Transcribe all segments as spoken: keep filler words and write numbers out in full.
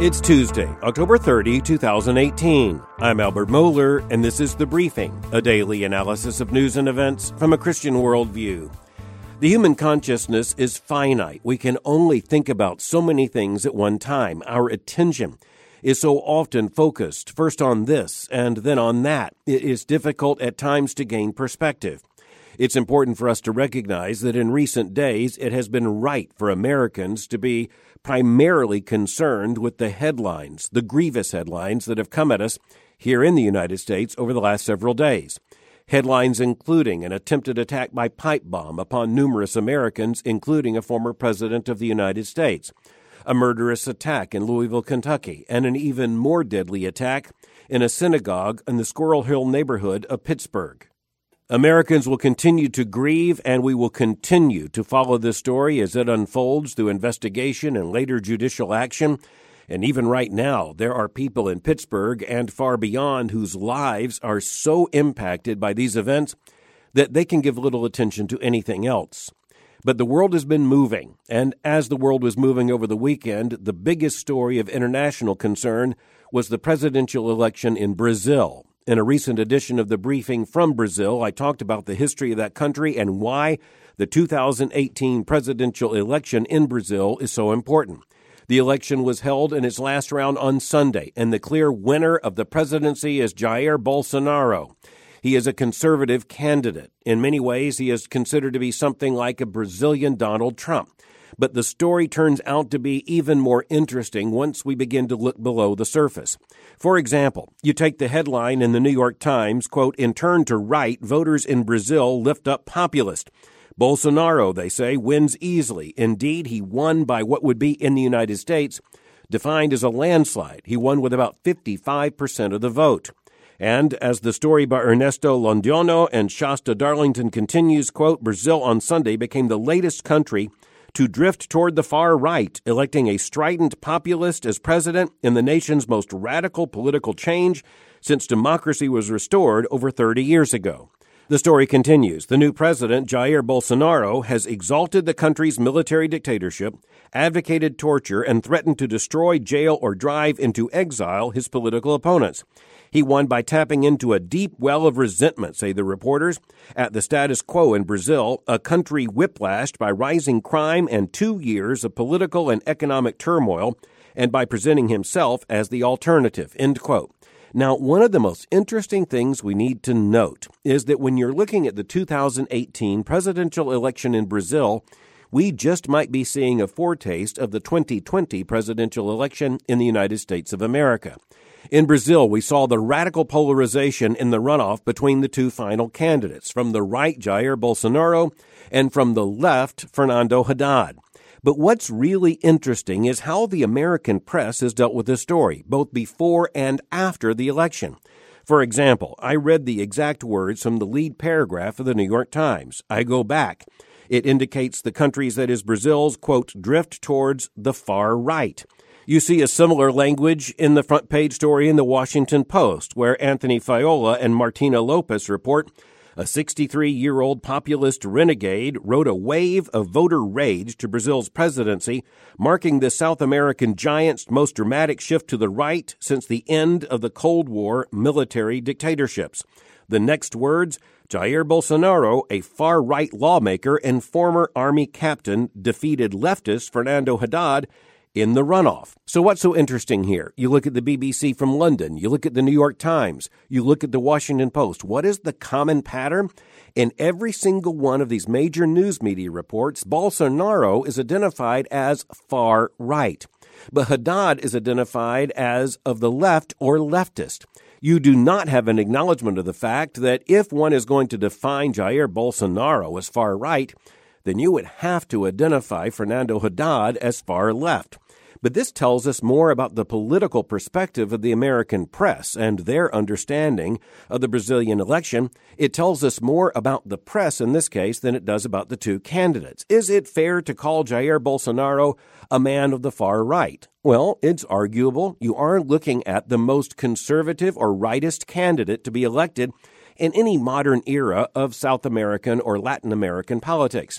It's Tuesday, October thirtieth, twenty eighteen. I'm Albert Mohler, and this is The Briefing, a daily analysis of news and events from a Christian worldview. The human consciousness is finite. We can only think about so many things at one time. Our attention is so often focused first on this and then on that. It is difficult at times to gain perspective. It's important for us to recognize that in recent days, it has been right for Americans to be primarily concerned with the headlines, the grievous headlines that have come at us here in the United States over the last several days. Headlines including an attempted attack by pipe bomb upon numerous Americans, including a former president of the United States, a murderous attack in Louisville, Kentucky, and an even more deadly attack in a synagogue in the Squirrel Hill neighborhood of Pittsburgh. Americans will continue to grieve, and we will continue to follow this story as it unfolds through investigation and later judicial action. And even right now, there are people in Pittsburgh and far beyond whose lives are so impacted by these events that they can give little attention to anything else. But the world has been moving, and as the world was moving over the weekend, the biggest story of international concern was the presidential election in Brazil. In a recent edition of The Briefing from Brazil, I talked about the history of that country and why the two thousand eighteen presidential election in Brazil is so important. The election was held in its last round on Sunday, and the clear winner of the presidency is Jair Bolsonaro. He is a conservative candidate. In many ways, he is considered to be something like a Brazilian Donald Trump. But the story turns out to be even more interesting once we begin to look below the surface. For example, you take the headline in the New York Times, quote, "In turn to right, voters in Brazil lift up populist. Bolsonaro, they say, wins easily. Indeed, he won by what would be in the United States defined as a landslide. He won with about fifty-five percent of the vote." And as the story by Ernesto Londoño and Shasta Darlington continues, quote, "Brazil on Sunday became the latest country to drift toward the far right, electing a strident populist as president in the nation's most radical political change since democracy was restored over thirty years ago." The story continues. The new president, Jair Bolsonaro, has exalted the country's military dictatorship, advocated torture, and threatened to destroy, jail, or drive into exile his political opponents. He won by tapping into a deep well of resentment, say the reporters, at the status quo in Brazil, a country whiplashed by rising crime and two years of political and economic turmoil, and by presenting himself as the alternative, end quote. Now, one of the most interesting things we need to note is that when you're looking at the two thousand eighteen presidential election in Brazil, we just might be seeing a foretaste of the twenty twenty presidential election in the United States of America. In Brazil, we saw the radical polarization in the runoff between the two final candidates, from the right, Jair Bolsonaro, and from the left, Fernando Haddad. But what's really interesting is how the American press has dealt with this story, both before and after the election. For example, I read the exact words from the lead paragraph of the New York Times. I go back. It indicates the country's, that is Brazil's, quote, drift towards the far right. You see a similar language in the front page story in the Washington Post, where Anthony Faiola and Martina Lopez report a sixty-three-year-old populist renegade rode a wave of voter rage to Brazil's presidency, marking the South American giant's most dramatic shift to the right since the end of the Cold War military dictatorships. The next words, Jair Bolsonaro, a far-right lawmaker and former army captain, defeated leftist Fernando Haddad in the runoff. So what's so interesting here? You look at the B B C from London, you look at the New York Times, you look at the Washington Post. What is the common pattern? In every single one of these major news media reports, Bolsonaro is identified as far right, but Haddad is identified as of the left or leftist. You do not have an acknowledgement of the fact that if one is going to define Jair Bolsonaro as far right, then you would have to identify Fernando Haddad as far left. But this tells us more about the political perspective of the American press and their understanding of the Brazilian election. It tells us more about the press in this case than it does about the two candidates. Is it fair to call Jair Bolsonaro a man of the far right? Well, it's arguable. You are looking at the most conservative or rightist candidate to be elected in any modern era of South American or Latin American politics.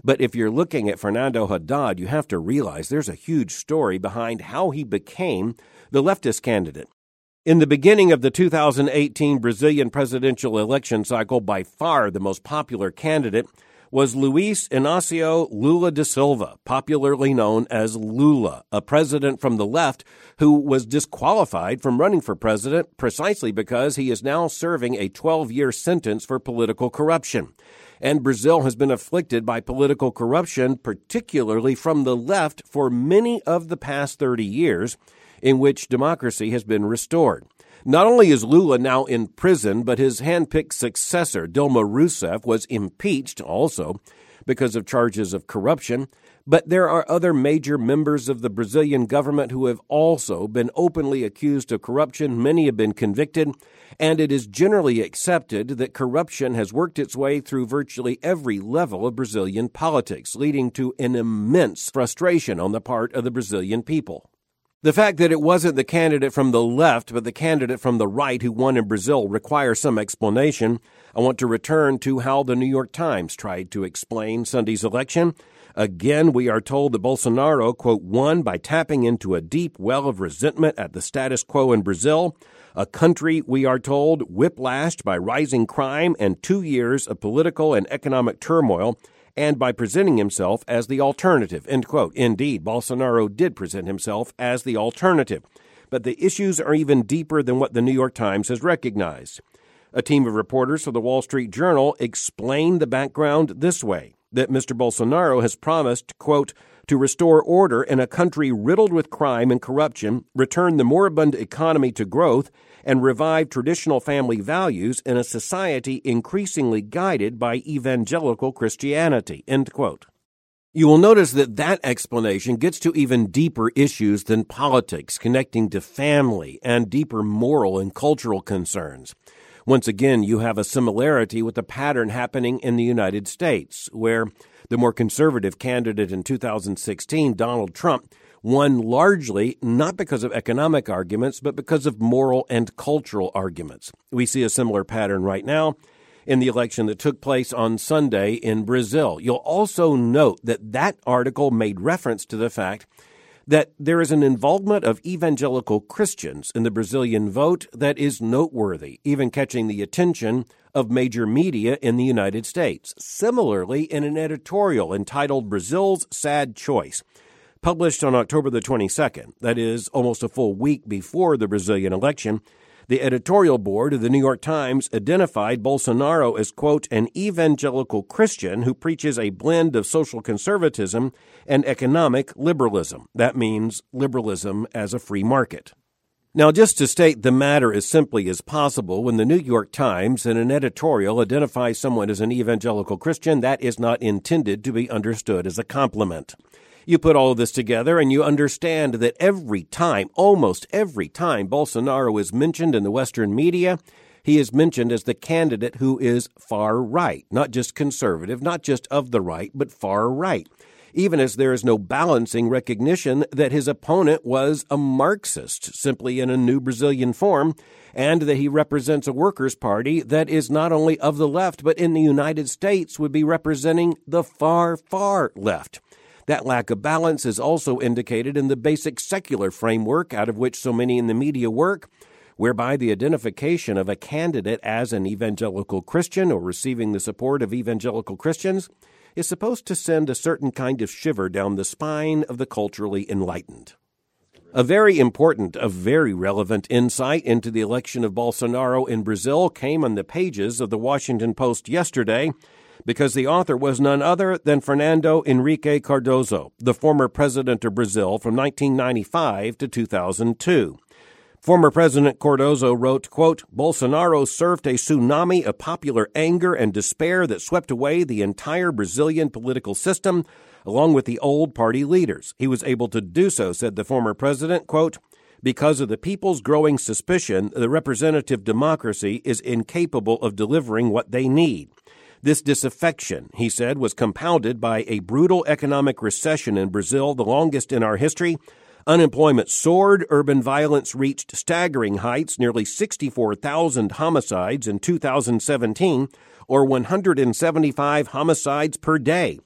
But if you're looking at Fernando Haddad, you have to realize there's a huge story behind how he became the leftist candidate. In the beginning of the two thousand eighteen Brazilian presidential election cycle, by far the most popular candidate was Luiz Inácio Lula da Silva, popularly known as Lula, a president from the left who was disqualified from running for president precisely because he is now serving a twelve-year sentence for political corruption. And Brazil has been afflicted by political corruption, particularly from the left, for many of the past thirty years, in which democracy has been restored. Not only is Lula now in prison, but his handpicked successor, Dilma Rousseff, was impeached also because of charges of corruption. But there are other major members of the Brazilian government who have also been openly accused of corruption. Many have been convicted, and it is generally accepted that corruption has worked its way through virtually every level of Brazilian politics, leading to an immense frustration on the part of the Brazilian people. The fact that it wasn't the candidate from the left, but the candidate from the right who won in Brazil requires some explanation. I want to return to how the New York Times tried to explain Sunday's election. Again, we are told that Bolsonaro, quote, won by tapping into a deep well of resentment at the status quo in Brazil, a country, we are told, whiplashed by rising crime and two years of political and economic turmoil, and by presenting himself as the alternative, end quote. Indeed, Bolsonaro did present himself as the alternative. But the issues are even deeper than what the New York Times has recognized. A team of reporters for the Wall Street Journal explained the background this way, that Mister Bolsonaro has promised, quote, to restore order in a country riddled with crime and corruption, return the moribund economy to growth, and revive traditional family values in a society increasingly guided by evangelical Christianity, end quote. You will notice that that explanation gets to even deeper issues than politics, connecting to family and deeper moral and cultural concerns. Once again, you have a similarity with the pattern happening in the United States, where the more conservative candidate in two thousand sixteen, Donald Trump, won largely not because of economic arguments, but because of moral and cultural arguments. We see a similar pattern right now in the election that took place on Sunday in Brazil. You'll also note that that article made reference to the fact that there is an involvement of evangelical Christians in the Brazilian vote that is noteworthy, even catching the attention of major media in the United States. Similarly, in an editorial entitled Brazil's Sad Choice, published on October the twenty-second, that is almost a full week before the Brazilian election, the editorial board of the New York Times identified Bolsonaro as, quote, an evangelical Christian who preaches a blend of social conservatism and economic liberalism. That means liberalism as a free market. Now, just to state the matter as simply as possible, when the New York Times in an editorial identifies someone as an evangelical Christian, that is not intended to be understood as a compliment. You put all of this together and you understand that every time, almost every time Bolsonaro is mentioned in the Western media, he is mentioned as the candidate who is far right, not just conservative, not just of the right, but far right, even as there is no balancing recognition that his opponent was a Marxist, simply in a new Brazilian form, and that he represents a workers' party that is not only of the left, but in the United States would be representing the far, far left. That lack of balance is also indicated in the basic secular framework out of which so many in the media work, whereby the identification of a candidate as an evangelical Christian or receiving the support of evangelical Christians is supposed to send a certain kind of shiver down the spine of the culturally enlightened. A very important, a very relevant insight into the election of Bolsonaro in Brazil came on the pages of the Washington Post yesterday, because the author was none other than Fernando Henrique Cardoso, the former president of Brazil from nineteen ninety-five to two thousand two. Former President Cardoso wrote, quote, Bolsonaro surfed a tsunami of popular anger and despair that swept away the entire Brazilian political system, along with the old party leaders. He was able to do so, said the former president, quote, because of the people's growing suspicion that representative democracy is incapable of delivering what they need. This disaffection, he said, was compounded by a brutal economic recession in Brazil, the longest in our history. Unemployment soared, urban violence reached staggering heights, nearly sixty-four thousand homicides in two thousand seventeen, or one hundred seventy-five homicides per day.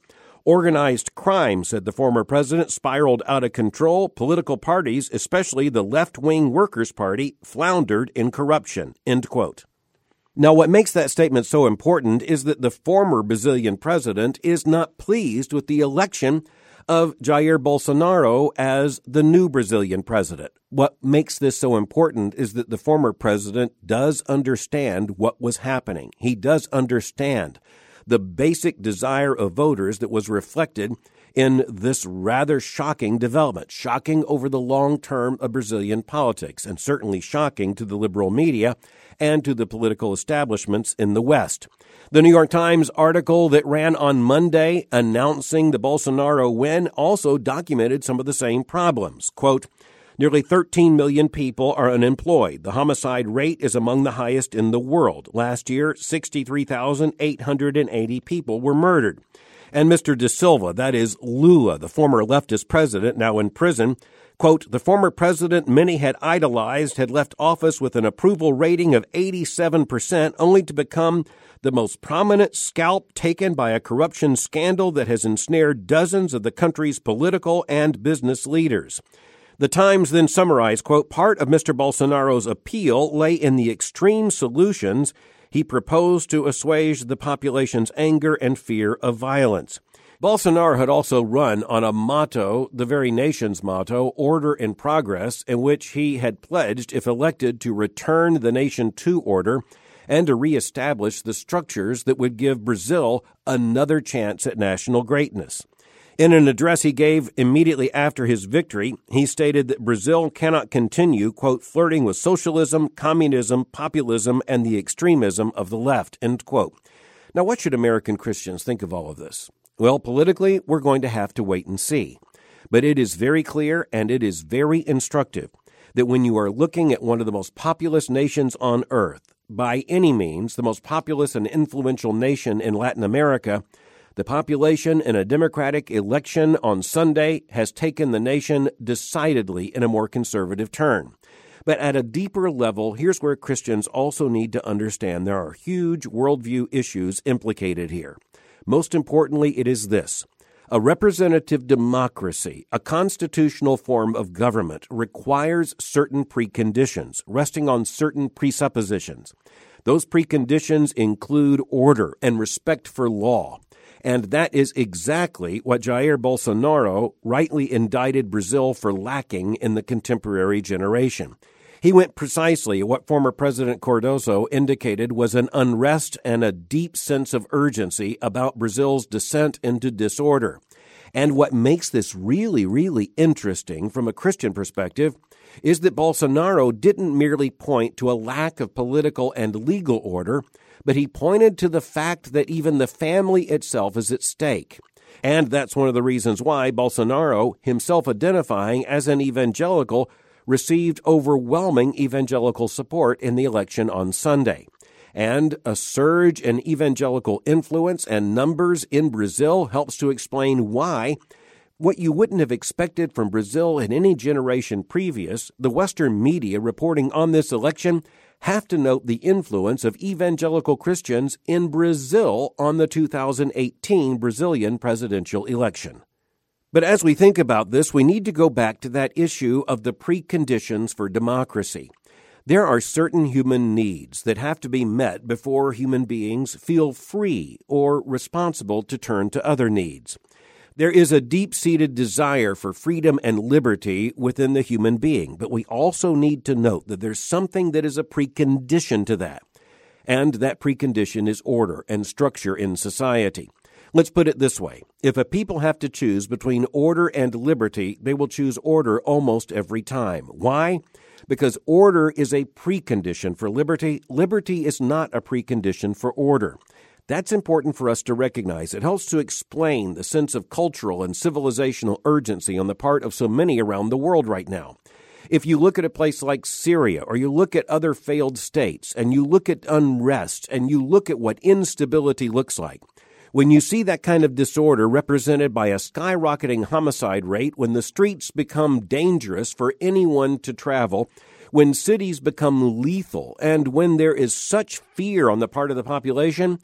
Organized crime, said the former president, spiraled out of control. Political parties, especially the left-wing Workers' Party, floundered in corruption, end quote. Now, what makes that statement so important is that the former Brazilian president is not pleased with the election of Jair Bolsonaro as the new Brazilian president. What makes this so important is that the former president does understand what was happening. He does understand the basic desire of voters that was reflected in this rather shocking development, shocking over the long term of Brazilian politics, and certainly shocking to the liberal media and to the political establishments in the West. The New York Times article that ran on Monday announcing the Bolsonaro win also documented some of the same problems. Quote, nearly thirteen million people are unemployed. The homicide rate is among the highest in the world. Last year, sixty-three thousand eight hundred eighty people were murdered. And Mister Da Silva, that is Lula, the former leftist president, now in prison, quote, the former president many had idolized had left office with an approval rating of eighty-seven percent, only to become the most prominent scalp taken by a corruption scandal that has ensnared dozens of the country's political and business leaders. The Times then summarized, quote, part of Mister Bolsonaro's appeal lay in the extreme solutions he proposed to assuage the population's anger and fear of violence. Bolsonaro had also run on a motto, the very nation's motto, order and progress, in which he had pledged, if elected, to return the nation to order and to reestablish the structures that would give Brazil another chance at national greatness. In an address he gave immediately after his victory, he stated that Brazil cannot continue, quote, flirting with socialism, communism, populism, and the extremism of the left, end quote. Now, what should American Christians think of all of this? Well, politically, we're going to have to wait and see. But it is very clear and it is very instructive that when you are looking at one of the most populous nations on earth, by any means, the most populous and influential nation in Latin America, the population in a Democratic election on Sunday has taken the nation decidedly in a more conservative turn. But at a deeper level, here's where Christians also need to understand there are huge worldview issues implicated here. Most importantly, it is this. A representative democracy, a constitutional form of government, requires certain preconditions, resting on certain presuppositions. Those preconditions include order and respect for law. And that is exactly what Jair Bolsonaro rightly indicted Brazil for lacking in the contemporary generation. He went precisely at what former President Cardoso indicated was an unrest and a deep sense of urgency about Brazil's descent into disorder. And what makes this really, really interesting from a Christian perspective is that Bolsonaro didn't merely point to a lack of political and legal order, but he pointed to the fact that even the family itself is at stake. And that's one of the reasons why Bolsonaro, himself identifying as an evangelical, received overwhelming evangelical support in the election on Sunday. And a surge in evangelical influence and numbers in Brazil helps to explain why, what you wouldn't have expected from Brazil in any generation previous, the Western media reporting on this election have to note the influence of evangelical Christians in Brazil on the two thousand eighteen Brazilian presidential election. But as we think about this, we need to go back to that issue of the preconditions for democracy. There are certain human needs that have to be met before human beings feel free or responsible to turn to other needs. There is a deep-seated desire for freedom and liberty within the human being, but we also need to note that there's something that is a precondition to that, and that precondition is order and structure in society. Let's put it this way. If a people have to choose between order and liberty, they will choose order almost every time. Why? Because order is a precondition for liberty. Liberty is not a precondition for order. That's important for us to recognize. It helps to explain the sense of cultural and civilizational urgency on the part of so many around the world right now. If you look at a place like Syria, or you look at other failed states, and you look at unrest, and you look at what instability looks like, when you see that kind of disorder represented by a skyrocketing homicide rate, when the streets become dangerous for anyone to travel, when cities become lethal, and when there is such fear on the part of the population,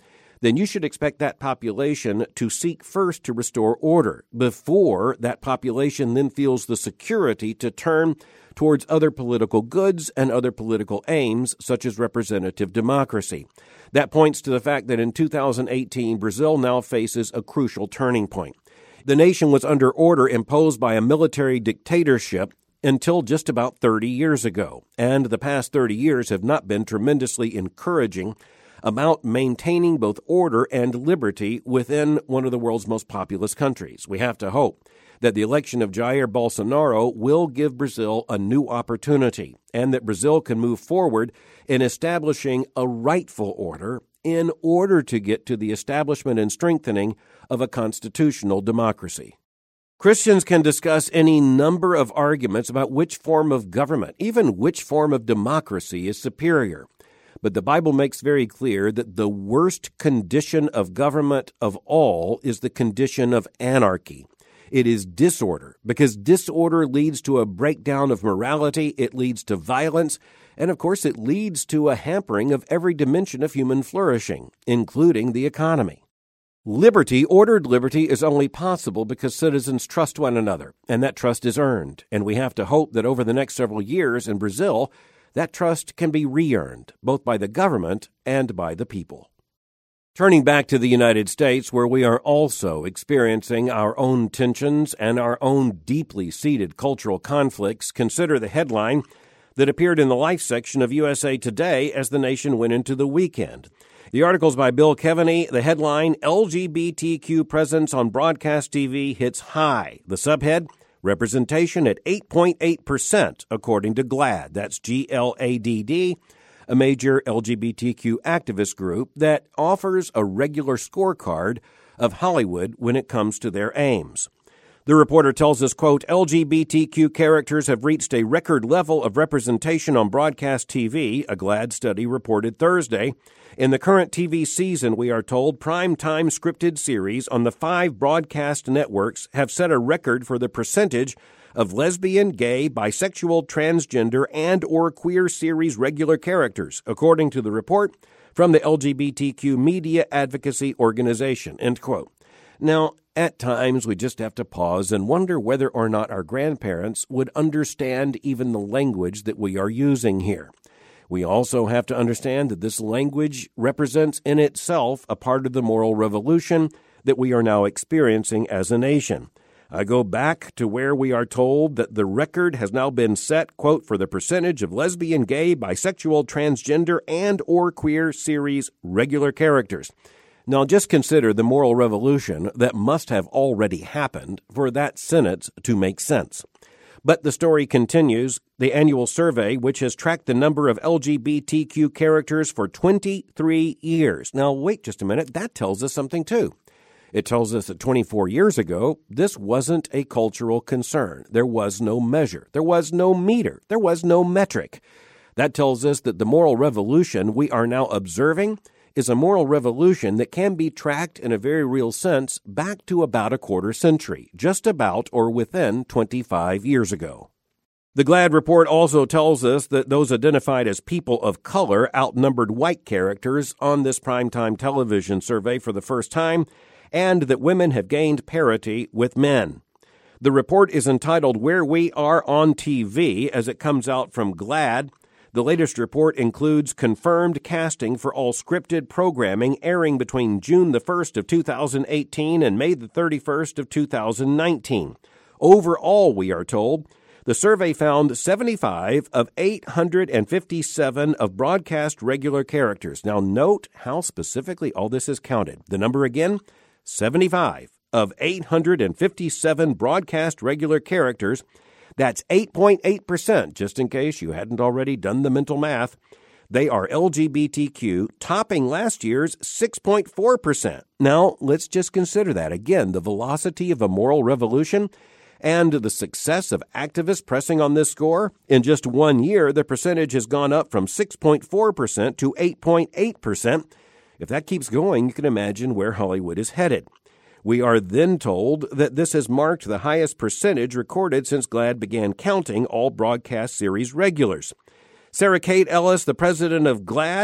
then you should expect that population to seek first to restore order before that population then feels the security to turn towards other political goods and other political aims, such as representative democracy. That points to the fact that in two thousand eighteen, Brazil now faces a crucial turning point. The nation was under order imposed by a military dictatorship until just about thirty years ago, and the past thirty years have not been tremendously encouraging about maintaining both order and liberty within one of the world's most populous countries. We have to hope that the election of Jair Bolsonaro will give Brazil a new opportunity and that Brazil can move forward in establishing a rightful order in order to get to the establishment and strengthening of a constitutional democracy. Christians can discuss any number of arguments about which form of government, even which form of democracy is superior. But the Bible makes very clear that the worst condition of government of all is the condition of anarchy. It is disorder, because disorder leads to a breakdown of morality, it leads to violence, and of course it leads to a hampering of every dimension of human flourishing, including the economy. Liberty, ordered liberty, is only possible because citizens trust one another, and that trust is earned. And we have to hope that over the next several years in Brazil, that trust can be re-earned, both by the government and by the people. Turning back to the United States, where we are also experiencing our own tensions and our own deeply seated cultural conflicts, consider the headline that appeared in the Life section of U S A Today as the nation went into the weekend. The article's by Bill Keaveney. The headline, L G B T Q presence on broadcast T V hits high. The subhead, representation at eight point eight percent, according to GLAAD. That's G L A D D, a major L G B T Q activist group that offers a regular scorecard of Hollywood when it comes to their aims. The reporter tells us, quote, L G B T Q characters have reached a record level of representation on broadcast T V, a GLAAD study reported Thursday. In the current T V season, we are told, prime-time scripted series on the five broadcast networks have set a record for the percentage of lesbian, gay, bisexual, transgender, and or queer series regular characters, according to the report from the L G B T Q Media Advocacy Organization, end quote. Now, at times, we just have to pause and wonder whether or not our grandparents would understand even the language that we are using here. We also have to understand that this language represents in itself a part of the moral revolution that we are now experiencing as a nation. I go back to where we are told that the record has now been set, quote, for the percentage of lesbian, gay, bisexual, transgender, and or queer series regular characters. Now, just consider the moral revolution that must have already happened for that sentence to make sense. But the story continues. The annual survey, which has tracked the number of L G B T Q characters for twenty-three years. Now, wait just a minute. That tells us something, too. It tells us that twenty-four years ago, this wasn't a cultural concern. There was no measure. There was no meter. There was no metric. That tells us that the moral revolution we are now observing is a moral revolution that can be tracked in a very real sense back to about a quarter century, just about or within twenty-five years ago. The GLAAD report also tells us that those identified as people of color outnumbered white characters on this primetime television survey for the first time, and that women have gained parity with men. The report is entitled Where We Are on T V, as it comes out from GLAAD. The latest report includes confirmed casting for all scripted programming airing between June the first of two thousand eighteen and May the thirty-first of two thousand nineteen. Overall, we are told, the survey found seventy-five of eight hundred fifty-seven of broadcast regular characters. Now, note how specifically all this is counted. The number again, seventy-five of eight hundred fifty-seven broadcast regular characters. That's eight point eight percent, just in case you hadn't already done the mental math. They are L G B T Q, topping last year's six point four percent. Now, let's just consider that. Again, the velocity of a moral revolution and the success of activists pressing on this score. In just one year, the percentage has gone up from six point four percent to eight point eight percent. If that keeps going, you can imagine where Hollywood is headed. We are then told that this has marked the highest percentage recorded since GLAAD began counting all broadcast series regulars. Sarah Kate Ellis, the president of GLAAD,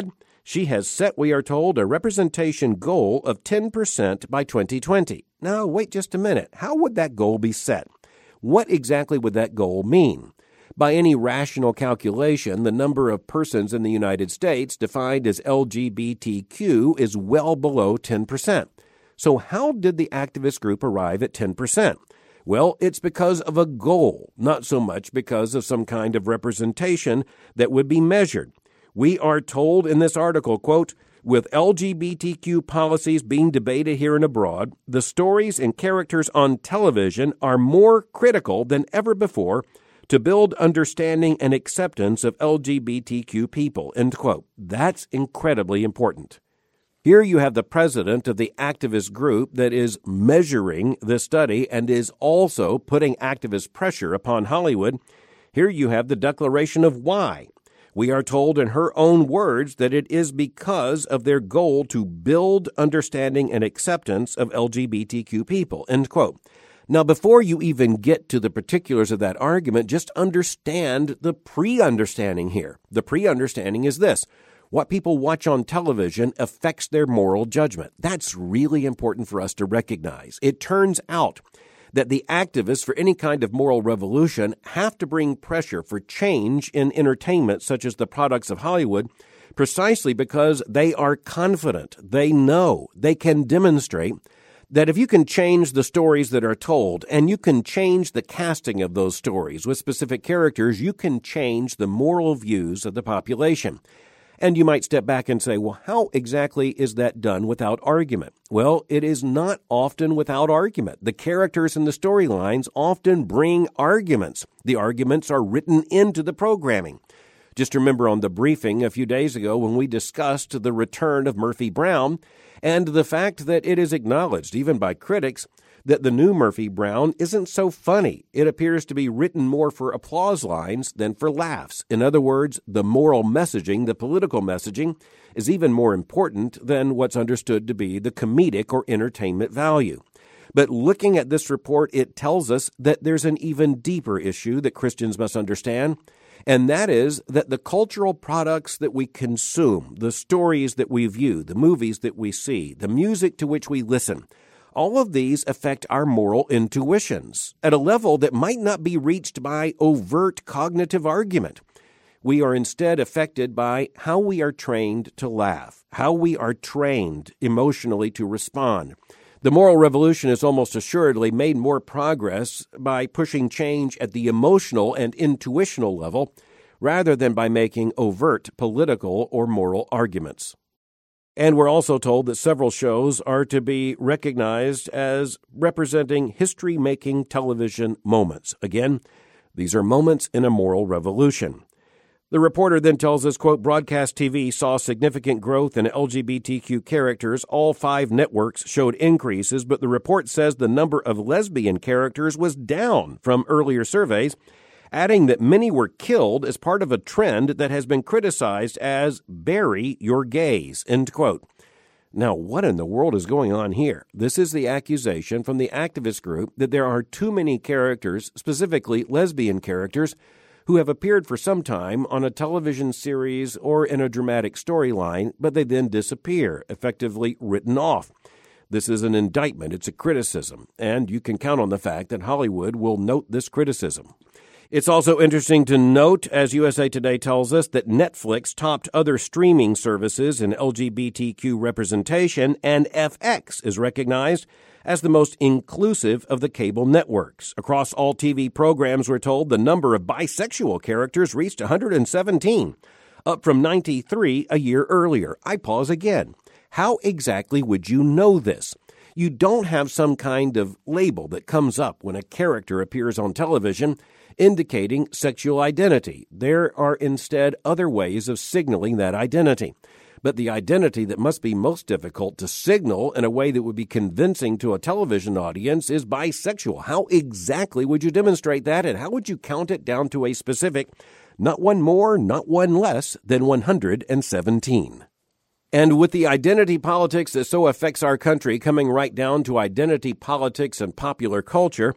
She has set, we are told, a representation goal of ten percent by twenty twenty. Now, wait just a minute. How would that goal be set? What exactly would that goal mean? By any rational calculation, the number of persons in the United States defined as L G B T Q is well below ten percent. So how did the activist group arrive at ten percent? Well, it's because of a goal, not so much because of some kind of representation that would be measured. We are told in this article, quote, with L G B T Q policies being debated here and abroad, the stories and characters on television are more critical than ever before to build understanding and acceptance of L G B T Q people, end quote. That's incredibly important. Here you have the president of the activist group that is measuring this study and is also putting activist pressure upon Hollywood. Here you have the declaration of why. We are told in her own words that it is because of their goal to build understanding and acceptance of L G B T Q people, end quote. Now, before you even get to the particulars of that argument, just understand the pre-understanding here. The pre-understanding is this. What people watch on television affects their moral judgment. That's really important for us to recognize. It turns out that the activists for any kind of moral revolution have to bring pressure for change in entertainment, such as the products of Hollywood, precisely because they are confident, they know, they can demonstrate that if you can change the stories that are told and you can change the casting of those stories with specific characters, you can change the moral views of the population. And you might step back and say, well, how exactly is that done without argument? Well, it is not often without argument. The characters in the storylines often bring arguments. The arguments are written into the programming. Just remember on the briefing a few days ago when we discussed the return of Murphy Brown and the fact that it is acknowledged, even by critics, that the new Murphy Brown isn't so funny. It appears to be written more for applause lines than for laughs. In other words, the moral messaging, the political messaging, is even more important than what's understood to be the comedic or entertainment value. But looking at this report, it tells us that there's an even deeper issue that Christians must understand, and that is that the cultural products that we consume, the stories that we view, the movies that we see, the music to which we listen, all of these affect our moral intuitions at a level that might not be reached by overt cognitive argument. We are instead affected by how we are trained to laugh, how we are trained emotionally to respond. The moral revolution has almost assuredly made more progress by pushing change at the emotional and intuitional level rather than by making overt political or moral arguments. And we're also told that several shows are to be recognized as representing history-making television moments. Again, these are moments in a moral revolution. The reporter then tells us, quote, broadcast T V saw significant growth in L G B T Q characters. All five networks showed increases, but the report says the number of lesbian characters was down from earlier surveys, adding that many were killed as part of a trend that has been criticized as bury your gays, end quote. Now, what in the world is going on here? This is the accusation from the activist group that there are too many characters, specifically lesbian characters, who have appeared for some time on a television series or in a dramatic storyline, but they then disappear, effectively written off. This is an indictment, it's a criticism, and you can count on the fact that Hollywood will note this criticism. It's also interesting to note, as U S A Today tells us, that Netflix topped other streaming services in L G B T Q representation, and F X is recognized as the most inclusive of the cable networks. Across all T V programs, we're told the number of bisexual characters reached one hundred seventeen, up from ninety-three a year earlier. I pause again. How exactly would you know this? You don't have some kind of label that comes up when a character appears on television indicating sexual identity. There are instead other ways of signaling that identity. But the identity that must be most difficult to signal in a way that would be convincing to a television audience is bisexual. How exactly would you demonstrate that, and how would you count it down to a specific, not one more, not one less than one hundred seventeen? And with the identity politics that so affects our country coming right down to identity politics and popular culture,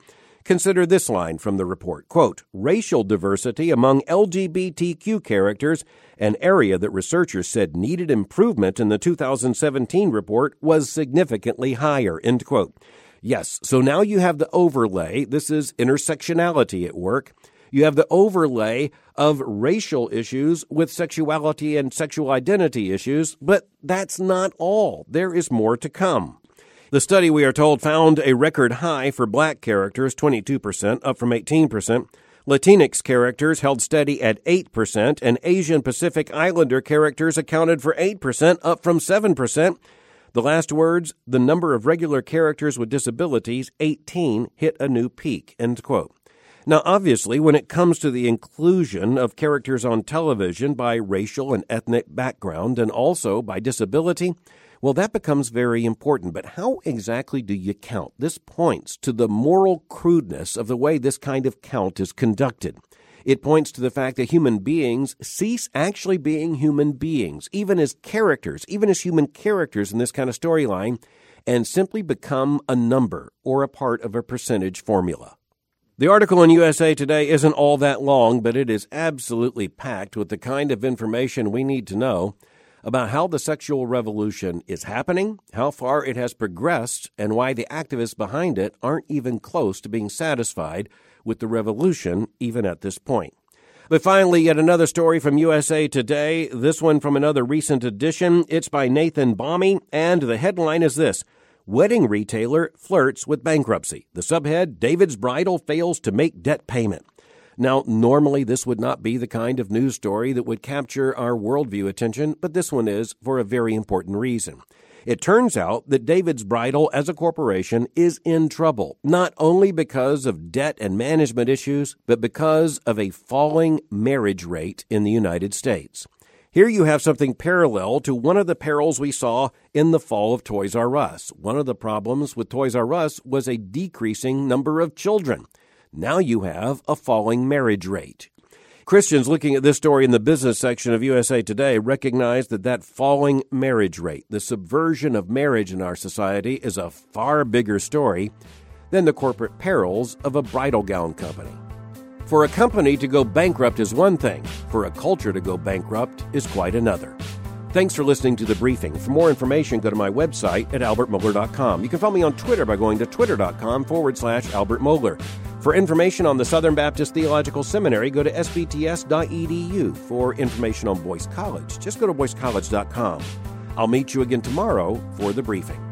Consider this line from the report, quote, racial diversity among L G B T Q characters, an area that researchers said needed improvement in the two thousand seventeen report, was significantly higher, end quote. Yes, so now you have the overlay. This is intersectionality at work. You have the overlay of racial issues with sexuality and sexual identity issues, but that's not all. There is more to come. The study, we are told, found a record high for black characters, twenty-two percent, up from eighteen percent. Latinx characters held steady at eight percent, and Asian Pacific Islander characters accounted for eight percent, up from seven percent. The last words, the number of regular characters with disabilities, eighteen, hit a new peak, end quote. Now, obviously, when it comes to the inclusion of characters on television by racial and ethnic background and also by disability, well, that becomes very important. But how exactly do you count? This points to the moral crudeness of the way this kind of count is conducted. It points to the fact that human beings cease actually being human beings, even as characters, even as human characters in this kind of storyline, and simply become a number or a part of a percentage formula. The article in U S A Today isn't all that long, but it is absolutely packed with the kind of information we need to know about how the sexual revolution is happening, how far it has progressed, and why the activists behind it aren't even close to being satisfied with the revolution even at this point. But finally, yet another story from U S A Today, this one from another recent edition. It's by Nathan Bomme, and the headline is this: Wedding retailer flirts with bankruptcy. The subhead, David's bridal fails to make debt payment. Now, normally this would not be the kind of news story that would capture our worldview attention, but this one is for a very important reason. It turns out that David's Bridal as a corporation is in trouble, not only because of debt and management issues, but because of a falling marriage rate in the United States. Here you have something parallel to one of the perils we saw in the fall of Toys R Us. One of the problems with Toys R Us was a decreasing number of children. Now you have a falling marriage rate. Christians looking at this story in the business section of U S A Today recognize that that falling marriage rate, the subversion of marriage in our society, is a far bigger story than the corporate perils of a bridal gown company. For a company to go bankrupt is one thing. For a culture to go bankrupt is quite another. Thanks for listening to The Briefing. For more information, go to my website at albert mohler dot com. You can follow me on Twitter by going to twitter.com forward slash Albert Mohler. For information on the Southern Baptist Theological Seminary, go to s b t s dot e d u. For information on Boyce College, just go to boyce college dot com. I'll meet you again tomorrow for The Briefing.